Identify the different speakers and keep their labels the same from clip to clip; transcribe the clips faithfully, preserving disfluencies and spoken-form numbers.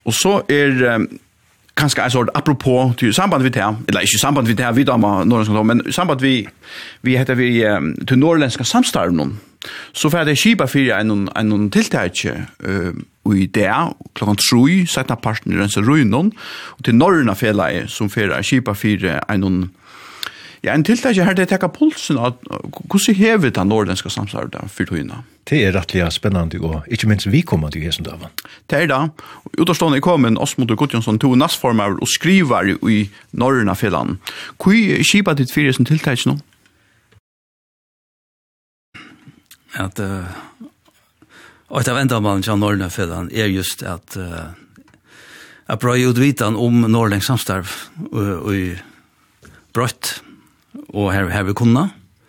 Speaker 1: Och så är um, kanske en sort apropå till samband vid det här, eller inte samband vid det här, vid dem, norrländska, men samband vi vi heter vi um, till norrländska samstarven. Så för det skipa för en en tilltag eh och i där klockan tre sätta partnern så ruinon och till norrna fälla som för skipa för en ja en tilltag här det tar pulsen att hur ser hävet den norrländska samstarvet för toina.
Speaker 2: Det är rättliga spännande och inte minst vi kommer till hästen där.
Speaker 1: Det är då utstående kommer Osmund Gudjonsson till nästformar och skriver i norrna fällan. Hur skipa ditt för sin tilltag nu?
Speaker 3: Att uh, och det väntar man till norrna fällan är just att uh, att bra utvitan om norrländsk samstarv och i brott och här här vi kunna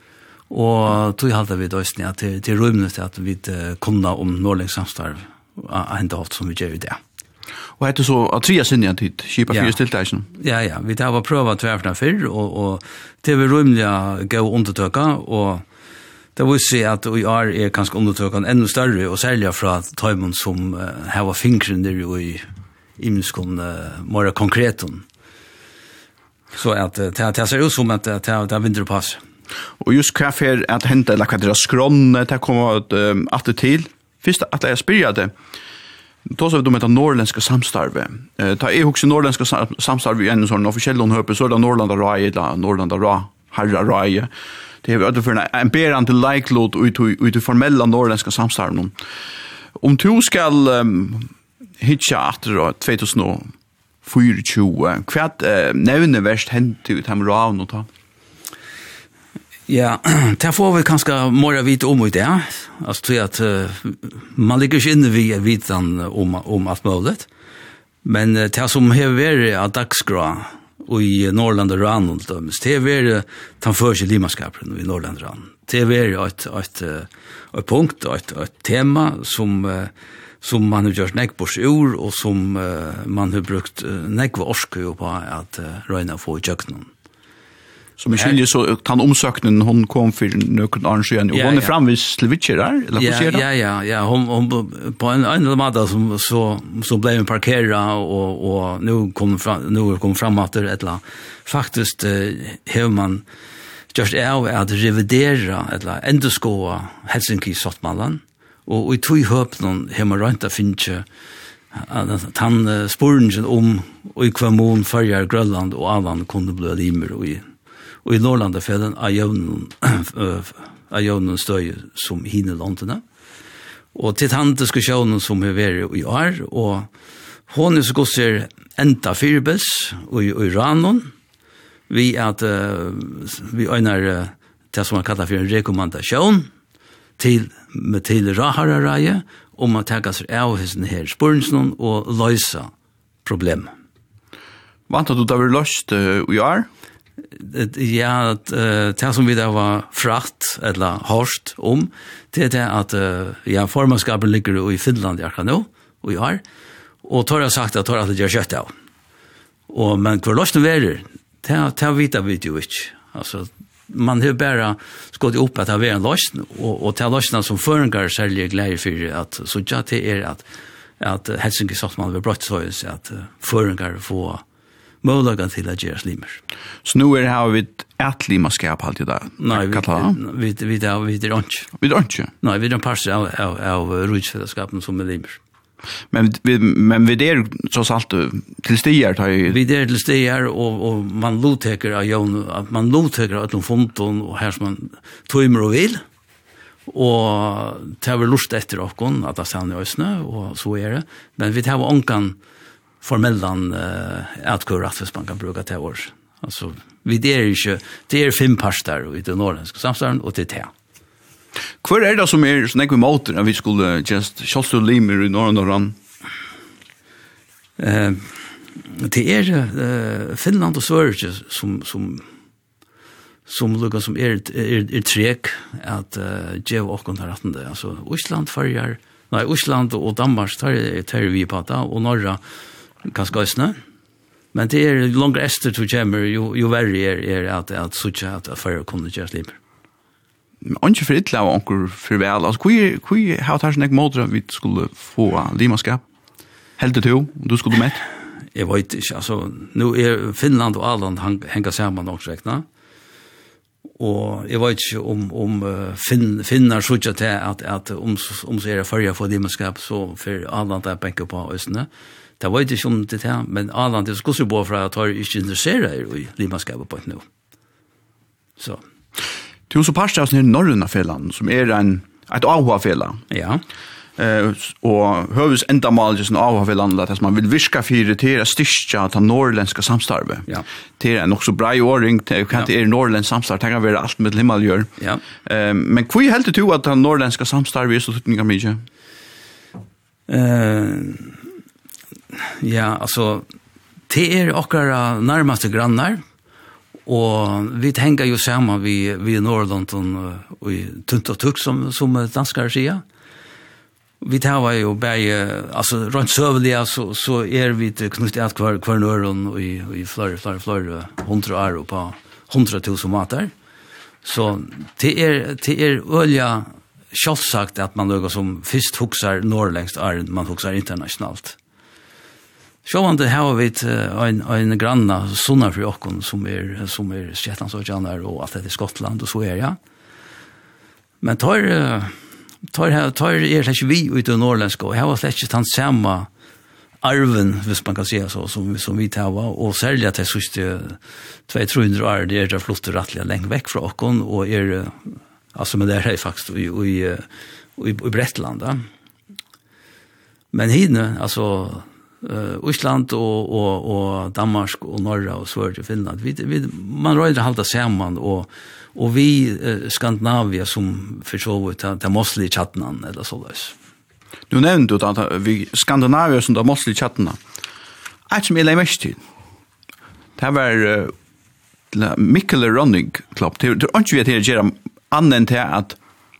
Speaker 3: och tog halta vid östnia till till rummet att vi uh, kunna om norrländsk samstarv ända allt som vi gör det.
Speaker 1: Och heter så att trea sinja tid skipa fyra tilltagen.
Speaker 3: Ja ja, vi tar var pröva tvärfna för och och det vill rumliga gå undertöka och det vill se att vi är är kanske undertökan ännu större och sälja från tajmon som uh, har var fingren där i imskon uh, mer konkret. Så att uh, det det ser ut som att det det vinter pass.
Speaker 1: Och just kaffe att hämta eller kadra skron det kommer att um, att till. Först att jag spyrade. Då så vi då med den norrländska samstarve. Eh ta är också norrländska samstarve i en sån officiell hörpe så där Norrlanda Rai eller Norrlanda Ra Harra Rai. Det är över för en berande likelot ut ut ut formella norrländska samstarven. Om du skall um, hitcha efter tjugohundrafyrtio kvart uh, nämner värst hänt ut hem raun och ta.
Speaker 3: Ja, det får vi kanske mer vita om det. Alltså tror att uh, man ligger inne vid vitan om om allt möjligt. Men uh, det som har varit att dagsgra och i Norrland och Rann det är väl tan för sig limaskapen i Norrland och Rann. Det är väl ett ett ett punkt ett ett tema som som man har gjort näckbors ord och som man har brukt näckva orske på att röna få i köknen.
Speaker 1: Som skiljer så tan omsökningen hon kom för någon arrangemang och hon är framvis till Vitcher där eller
Speaker 3: ja, ja ja ja hon hon på en annan måte som så så blev en parkera och och nu kom fram nu kom fram att det eller faktiskt hur man just är att revidera eller underskåa Helsinki Sottmallan och i två höp någon hemma runt att finna att han spåren om och i kvarmon förjar Grönland och Avan kunde bli limer och i och i Norrlandafällen är jövnen är jövnen stöj som hinner låntarna. Och till han diskussionen som är varit i år och hon är så god ser enta fyrbes och i Ranon vi att uh, vi önar det som man kallar för en rekommendation till med till Raharaje om att ta sig av den här spårningen och lösa problem.
Speaker 1: Vantar du där löst i år?
Speaker 3: Ja, det som vi där var fratt eller hårst om, det är det att ja, formanskapen ligger i Finland i Arkano, och i år, och tar jag sagt att tar att det gör kött av. Och, men hur lösning är det? Det, det vet vi ju inte. Alltså, man har bara skått upp att det är en lösning, och, och det är lösningen som förengar särskilt glädje för att så ja, det är att, att Helsinki Sottman vill brott så att förengar får möjligheten till att göra slimer.
Speaker 1: Så nu är det här vid ett limaskap alltid där?
Speaker 3: Nej, vi vi vi där vi där inte.
Speaker 1: Vi där inte?
Speaker 3: Nej, vi där pass av av av rutschfällskapen som är limer.
Speaker 1: Men vi men vi där trots allt till stigar tar ju
Speaker 3: vi där till stigar och och man loteker av Jon att man loteker att de fonton och här som man tömmer och vill. Och tar väl lust efter och att det sen är snö och så är det. Men vi tar var onkan formellan uh, att kura att man kan bruka till års. Alltså vi det är ju det är fem pastar i det norrländska samstarven och det är.
Speaker 1: Kvar är det som är såna motor när vi skulle just shotstå limer i norr och rann.
Speaker 3: Eh det är uh, Finland och Sverige som som som lukar som är är, är trek att uh, ge och kontraktande alltså Island förjar nej Island och Danmark tar tar vi på det och norra kanske ösna. Men det är långt efter till Jammer ju ju värre är, är att att sucha att för kunna göra slimer.
Speaker 1: Inte för illa och onkel för väl. Alltså hur hur har det snäck motor vi skulle få limaskap? Helt det to, du skulle med?
Speaker 3: Jag vet inte, alltså, nu är Finland och Åland hänger samman också, räkna. Och jag vet inte om, om uh, fin, finnar sådär till att, att om, om så är det förra för dimmenskap så för Åland är bänka på östene. Det var inte som det här, men Åland är skulle bo för att jag inte intresserad i dimmenskap på ett nu. Så.
Speaker 1: Du är så parstas i norrna fällan som är en, ett avhåfälla.
Speaker 3: Ja.
Speaker 1: Uh, og høves enda mal som av av landet at man vil virka fyrir til å styrke til norrländska samstarve.
Speaker 3: Ja.
Speaker 1: Det er nok så bra i åring, det kan det er norrländsk samstarv, det kan være alt med himmel gjør.
Speaker 3: Ja.
Speaker 1: Uh, men hvor er helt du at den norrländska samstarve er så tutninga mykje?
Speaker 3: Uh, ja, altså, det er okkara nærmaste grannar, og vi tenker jo sammen vi, vi Norrland og i tunt og tukk som, som danskar sier. Vi tar jo bare, altså rundt søvelige, så, så er vi knyttet at hver, hver nøren og i, i flere, flere, flere hundre år på hundre tusen mater. Så det er, det er øye selvsagt at man lukker som først hukser norrlängst er man hukser internationalt. Så om det har vi en, en granna sånne for åkken som er, som er Shetlandsøkjaner og alt det i Skottland og så er ja. Men tar... Tar tar är det vi ut i norrländska och här var släkt han samma arven hvis man kan säga så som som vi tar var och sälja till sista två trehundra år det är det flott rättliga länge veck från okon och är alltså med det här faktiskt i i i, i Bretland. Men hinne alltså uh, Island och och och Danmark och norra och Sverige och Finland vi, vi man rör det hålla samman och och vi eh, Skandinavia som försöker ta ta mostly chatnan eller så där.
Speaker 1: Du nämnde då att vi Skandinavia som de mostly chatna. Att som är mest tid. Det var uh, Mikkel Running Club. Det är inte vi att göra annan till att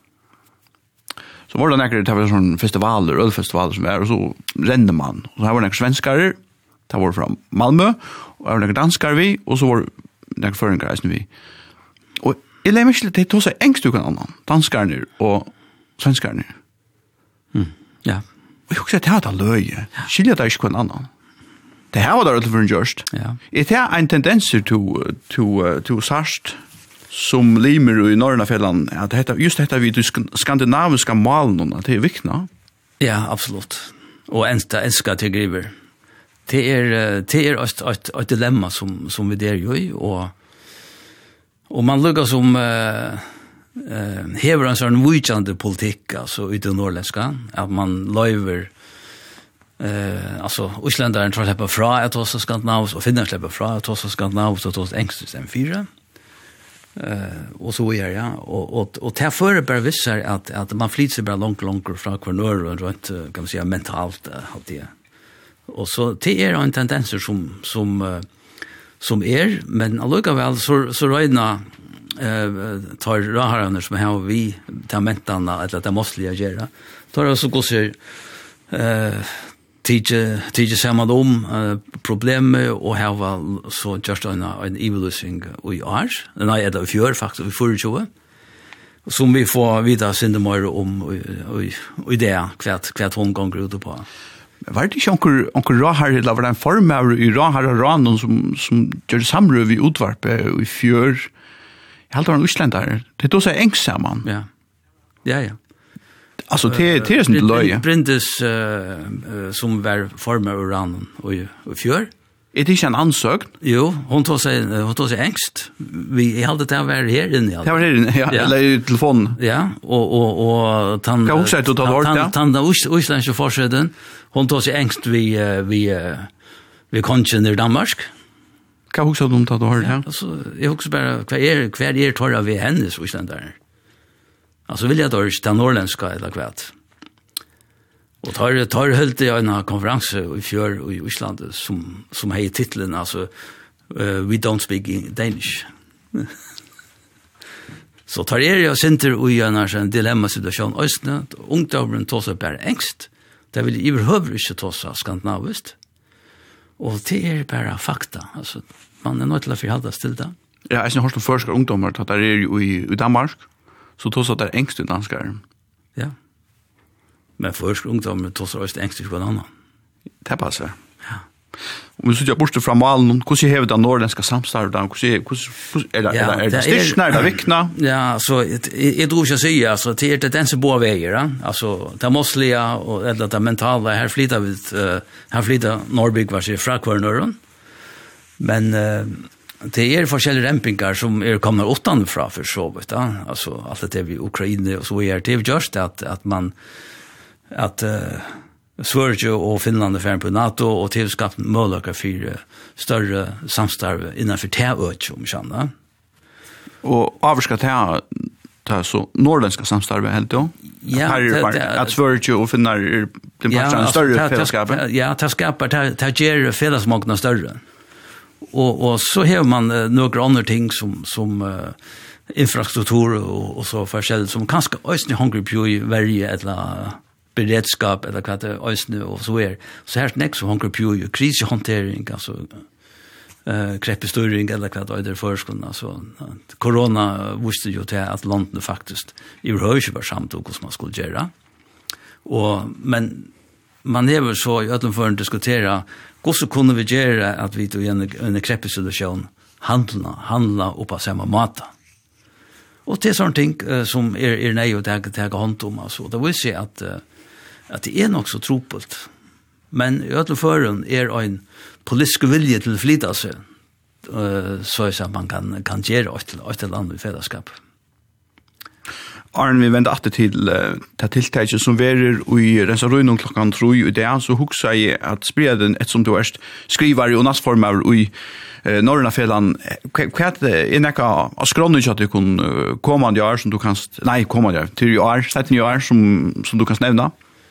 Speaker 1: så var det näkert det var sån festivaler, ölfestivaler som är och så rände man. Och här var det svenskar, det var från Malmö och det var det danskar vi och så var det föringar vi. Og jeg lever ikke til å ta seg engst uken annan, danskarne og svenskarne.
Speaker 3: Mm. Ja.
Speaker 1: Og jeg husker at det hadde løye. Skiljer det ikke hver annan. Det her var det for en gjørst.
Speaker 3: Ja.
Speaker 1: Er det en tendens til to sarst som limer i Norrnafjellan, at dette, just dette vi til skandinaviska malen, at det er vikna?
Speaker 3: Ja, absolutt. Og enda elsker til griver. Det er, det er et, et, et dilemma som, som vi der jo i, og Och man lukar som eh uh, hever en sån vujande politik alltså ut i norrländska att man löver eh alltså Islandaren tror släppa fra att oss skandinavs och finna släppa fra att oss skandinavs och oss engst system fyra. Eh och så är ja och och och ta för bara vissar att att man flyter sig bara långt långt från kvar norr och rätt kan man säga mentalt allt det. Och så det är en tendens som som uh, som är men allikevel så så röjna eh tar raharna som har vi tar mentarna eller att det måste göra tar det så går sig eh teacher teacher samma om problem och här var så just en en evolution i ars den är det för faktiskt vi får ju som vi får vidare synda mer om och och det kvärt kvärt hon gånger ut på.
Speaker 1: Var det ikke onker, onker Rahar, eller var det en form av i Rahar og Ranon som, som gjør det samrøv i utvarpet og i fjør? Jeg halte var en Íslandar. Det er då så engsaman.
Speaker 3: Ja, ja, ja.
Speaker 1: Altså, det, det er sånn løye.
Speaker 3: Brindes uh, uh, som var form av Ranon og i, og i fjør.
Speaker 1: Er det ikke en ansøkt?
Speaker 3: Jo, hon tog sig hon tog sig engst. Vi jag hade det var här inne alltså.
Speaker 1: Det var här inne, ja, ja. Eller i telefonen.
Speaker 3: Ja, och och och tant
Speaker 1: Kan också ta det
Speaker 3: tant tant Islandske forsøden. Hon tog sig engst vi vi vi konchen i Danmark.
Speaker 1: Kan också de ta det hört ja.
Speaker 3: Alltså jag också bara kvar är kvar är torra vi hennes Islandare. Alltså vill jag då ta norrländska eller kvart. Och tar tar helt i en konferens i fjör i Island som som har titeln alltså uh, we don't speak Danish. Så tar det jag center i en dilemma situation östne ungdomen tar sig bara ängst. Det vill i överhuvud inte ta sig skandinaviskt. Och det är bara fakta alltså man är nog till att förhålla sig till det.
Speaker 1: Ja, jag har hört om forskare ungdomar att det är i i Danmark så tar sig där ängst i danskar.
Speaker 3: Ja. Men först ungdomar tar sig öst ängst på en annan.
Speaker 1: Det passar. Ja. Om vi sitter borste fra malen, hvordan hever det norrländska samstarvet? Hvordan er det? Er det styrkene? Er det vikna?
Speaker 3: Ja, så jeg tror ikke å si, altså, det er det den som bor veier, altså, det måslige og eller det mentale, her flyter vi, her flyter Norrbygg var seg fra hver nøren, men det er forskjellige rempingar som er kommet utanfra for så vidt, altså, alt det vi Ukraina og så er det just at, at man, at Sverige og Finland er ferdig på NATO, og til skapt muligheter for større samstarv innenfor teøk, om kjenner.
Speaker 1: Og avvarska til ta så norrländska samstarv helt då.
Speaker 3: Ja,
Speaker 1: här att Sverige och Finland är den platsen större fällskapet.
Speaker 3: Ja, ta skapar ta ta ger fällsmakna större. Och och så har man uh, några andra ting som som uh, infrastruktur och, och så forskjelligt som kanske östny hungry på i varje eller beredskap eller vad det östny och så är. Så här nästa så hungry på i krishantering alltså eh kreppestyrning eller vad det är förskon alltså corona visste ju till att landet faktiskt i rörelse var samt och som man skulle göra. Och men man är väl så i ödlan för att diskutera hur så kunde vi göra att vi tog en en kreppesituation handla handla och på samma mata. Och det är sånt ting uh, som är är nej och ta ta hand om alltså. Det vill säga att uh, att det är nog så tropult. Men i ödlan för är en politisk vilja till flytta sig uh, så att man kan kan göra ett ett land i fällskap.
Speaker 1: Arn vi vent att till uh, ta tilltag som verer i rensa ruinon klockan tre i det så huxa jag att sprida ett som du erst skriver i nasformar i uh, norra fällan kvat är näka av skrån att du kan uh, komma år som du kan nej komma år till år sätten år som som du kan nämna.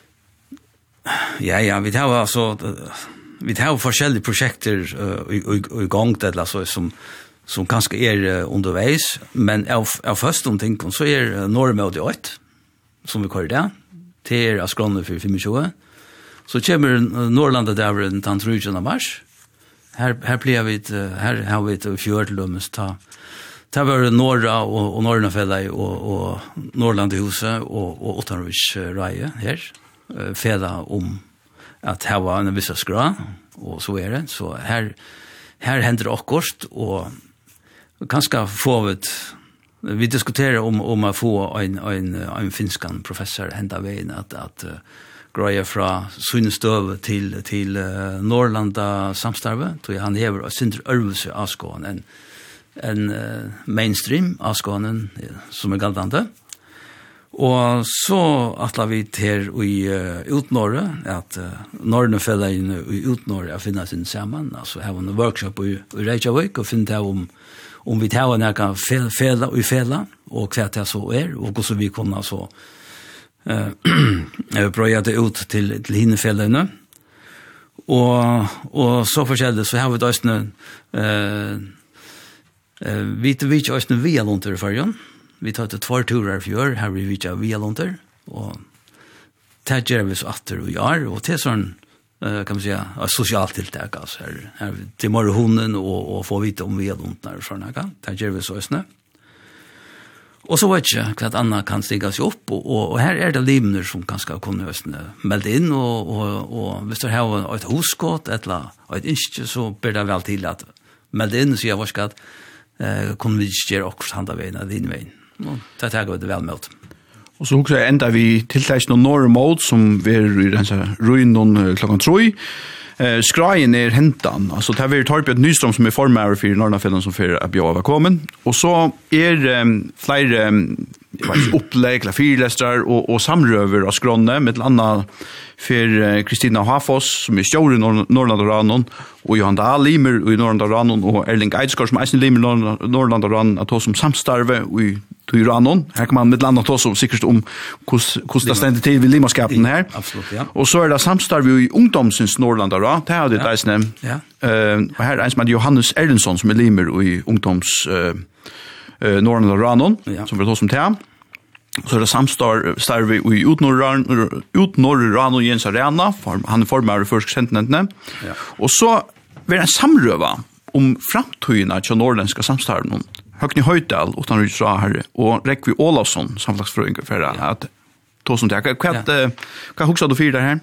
Speaker 3: Ja ja, vi har alltså vi har forskjellige projekter uh, i, i, i gang til, altså, som, som kanskje er uh, underveis, men av, av første om ting, så er uh, Norge og åtte, som vi kører det, til er Askrone for tjuefem. Så kommer uh, Norrlandet der den tjuende mars. Her, her blir vi, uh, her har vi et fjørtelømmes ta. Det var Norra og, og Norrlandfjellet og, og Norrlandhuset og, og Ottenrøys reie her, uh, fjellet om att här var en vissa skra och så är det så här här händer det också och kanske får vi vi diskuterar om om att få en en en finskan professor hända vägen att att uh, greja från Sundstöv till till uh, Norrlanda samstarve så han häver sin övelse avskån en en uh, mainstream avskånen som är galtande. Og så atla vi til i uh, Utnorre, at uh, Norrnefellene i Utnorre finner sin sammen, altså her var en workshop i, i Reykjavik, og finner om, om vi tar en eka fela og i fela, og hva det så er, og hvordan vi kunne så uh, prøve det ut til, til hinnefellene. Og, og så forskjellig, så har vi da også uh, uh, vi vet ikke også via Lunter i fargen. Vi tar til två turer för år, här vi vitja via Lunter, och det gör vi så atter och gör, och det är sån, kan man säga, socialt tilltag, alltså här, här till morgonen och, och få vita om via Lunter och sådana, det gör vi så snö. Och så vet jag att Anna kan stiga sig upp, och, och, och här är det livner som kanske kunna melda in, och, och, och hvis du har ett husskott eller ett inskje, så blir det väl till att melda in, så jag var skatt, eh, kommer vi inte göra också handa vägen eller din vägen. Och det tar vi det väl med.
Speaker 1: Och så också ända vi tilltäcks någon norr mode som vi i den så ruinon klockan tre. Eh skrajen är hentan. Alltså det har vi tagit ett Nyström som är formär för Norrlandfällen som för att bjöa välkommen. Och så är um, flera um, upplägg, lafirlästrar och och samröver av skronne med ett annat för Kristina uh, Hafos som är stor i Norrland och Ranon och Johan Dahl Limer i Norrland och Ranon och Erling Eidskar som är Limer i Norrland och Ranon att ta som samstarve i i Ranon. Här kan man med landa ta så säkert om hur det ständer till vid limaskapen här.
Speaker 3: Absolut, ja.
Speaker 1: Och så är det samstarve i ungdomsens Norrland och Ranon. Det har det där snäm. Ja. Eh och här är en som heter Johannes Erlendsson som är Limer i ungdoms eh uh, Norrland och Ranon som vill ta som te. Så det samstar starve i utnorran utnorran och Jens Arena för han formar först sentnentne. Ja. Och så blir det en samröva om framtiden av norrländska samstarven. Högni Höjdal utan Rydra här och Rekvi Olafsson samlagsfröingar för att to som det. Vad vad huxar du för det här?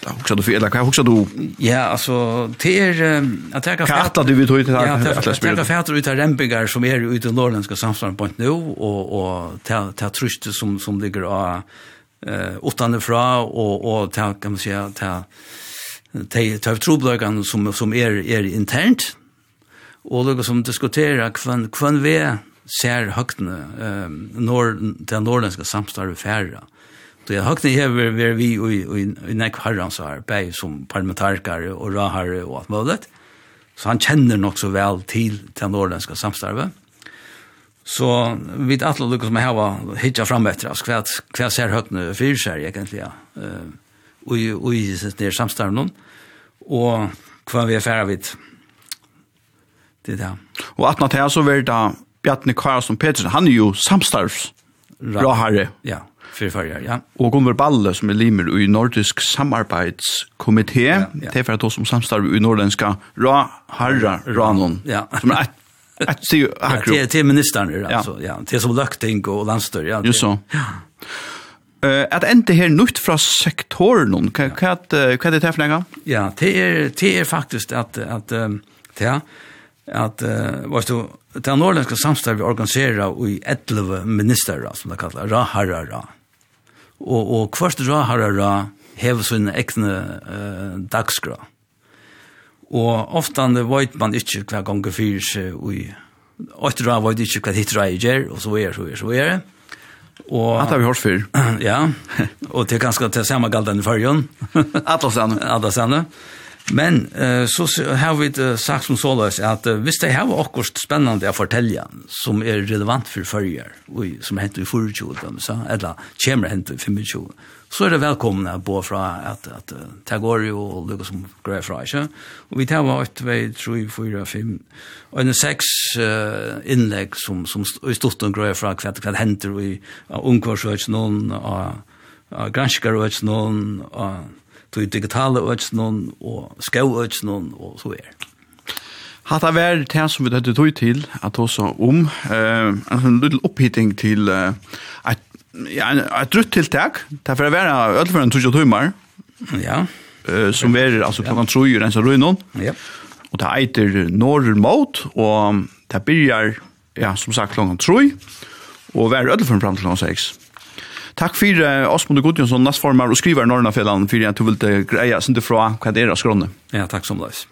Speaker 1: Huxar du eller vad huxar du?
Speaker 3: Ja, alltså det är att ta
Speaker 1: Karta du vill ta ut det här.
Speaker 3: Ja, att ta fatter ut av Rembigar som är ute i norrländska samstånd på nu och och ta ta trust som som ligger av eh utanfra och och ta kan man säga ta ta ta troblagan som som är är internt och det som diskutera kvann kvann vi ser högtne eh norr den norrländska samstånd färra. Det har högtne här vi vi i i näck herrans arbete som parlamentariker och rahare och allt möjligt. Så han känner nog så väl till den norrländska samstarvet. Så vi vet alla lyckas med att hitta fram bättre. Alltså kvart, kvart ser högtne för sig egentligen. Uh, och i, och i det samstarvet. Och kvar vi är färre vid det där.
Speaker 1: Och att när så vill det Bjarne Karlsson Petersen, han är ju samstarvs bra herre.
Speaker 3: Ja, för förra, ja.
Speaker 1: Och Gunvar Balle som är limer i Nordisk samarbetskommitté. Ja, ja. Det är för att de som samstarvar i norrländska ra herra ranon.
Speaker 3: Ja.
Speaker 1: Som är ett ett se akro.
Speaker 3: Ja, till ministern alltså, ja. Till som lökting och landstör, ja.
Speaker 1: Just så. Ja. Eh att inte här nytt från sektorn någon. Kan kan kan det ta för
Speaker 3: Ja, det är det är faktiskt att att ja att vad du den norrländska samstarv vi organiserar i elva ministrar som det kallar raharara. Och och först raharara har sin egen eh dagsgra. Och ofta det vet man inte hva gånger för sig i åter var det inte hva hit rager och så är så är så är det. Och
Speaker 1: att har vi hört för.
Speaker 3: Ja. Och det ganska till samma galden i förrjun.
Speaker 1: Atlasan.
Speaker 3: Atlasan. Men uh, så har vi uh, sagt som sålös att uh, hvis det har akkurat spännande att fortälja som är relevant för förjar och som hänt i fyrtjugo så eller kommer hänt i femtjugo så är det välkomna bo från att att uh, ta går ju och lukka som grejer fra sig och vi tar vart två tre fyra fem och en sex uh, inlägg som som i stort och grejer fra kvart kvart hänt i uh, ungkursöts någon och uh, granskar någon och till digitala ödsnån och skåödsnån och så är.
Speaker 1: Hatta vär det som vi hade tog till att också om eh en liten upphitting till eh att ja ett drutt tilltag därför att vara öll för en tjugo timmar.
Speaker 3: Ja.
Speaker 1: Eh som är alltså klockan tre ju den så runt.
Speaker 3: Ja.
Speaker 1: Och det heter Northern Mode och det börjar ja som sagt klockan tre och vär öll för fram till klockan sex. Takk for uh, Osmund Gudjonsson, næstformar og skriver Norrnafjellan, for at du vil greie sin til fra hva det er av skrånne.
Speaker 3: Ja, takk som løs.